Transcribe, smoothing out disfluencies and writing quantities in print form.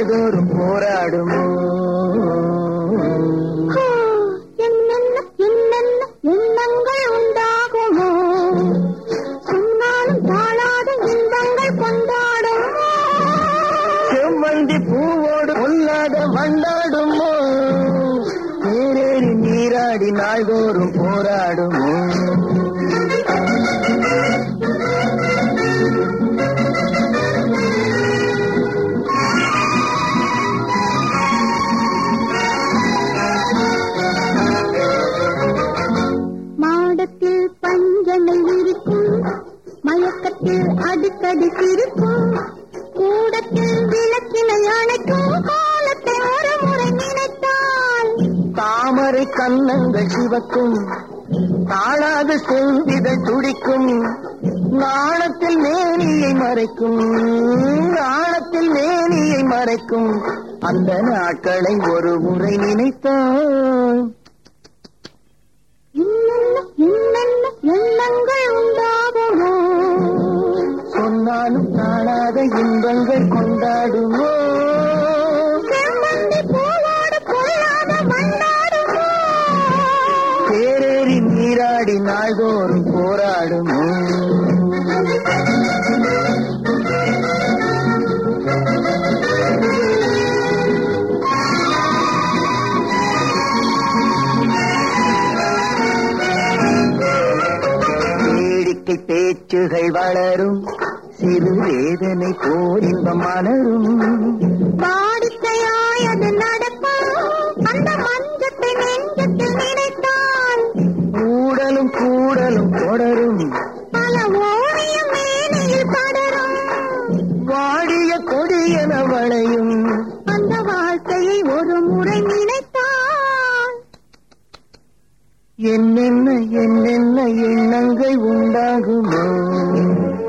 நாள்தோறும் போராடுமோ? என்னென்ன என்னென்ன எண்ணங்கள் உண்டாகுமோ? சொன்னாலும் தாழாத இன்பங்கள் கொண்டாடுமோ? செம்மந்தி பூவோடு கொல்லாத வண்டாடுமோ? நீரேறி நீராடி நாள்தோறும் போராடுமோ? மாடத்தில் பஞ்சனை விரிக்கும், மயக்கத்தில் அடிக்கடி சிரிக்கும், கூடத்தில் விளக்கினை அணைக்கும் காலத்தை ஒரு முறை நினைத்தால் தாமரை கன்னங்கள் சிவக்கும், தாழாத செந்திதழ் துடிக்கும், நாணத்தில் மேனியை மறைக்கும், நாணத்தில் மேனியை மறைக்கும். அந்த நாட்களை ஒரு முறை நினைத்தால் என்னென்ன எண்ணங்கள் உண்டாகுமோ? சொன்னாலும் காணாத இன்பங்கள் கொண்டாடுமோ? செம்மந்தி பூவோடு கொள்ளாத வண்டாடுமோ? தேரேறி நீராடி நாள்தோறும் போராடுமோ? வேடிக்கை பேச்சுகள் வளரும், சிறு வேதனை போல் இன்பம் மலரும். வாடிக்கையாயது நடக்கும், அந்த மஞ்சத்தை நெஞ்சத்தில் நினைத்தால் கூடலும் கூடலும் தொடரும், பல ஓவியம் மேனியில் படரும். வாடிய கொடியன வளையும். அந்த வாழ்க்கையை ஒரு முறை நினைத்தால் என்னென்ன என்னென்ன எண்ணங்கள் உண்டாகுமோ?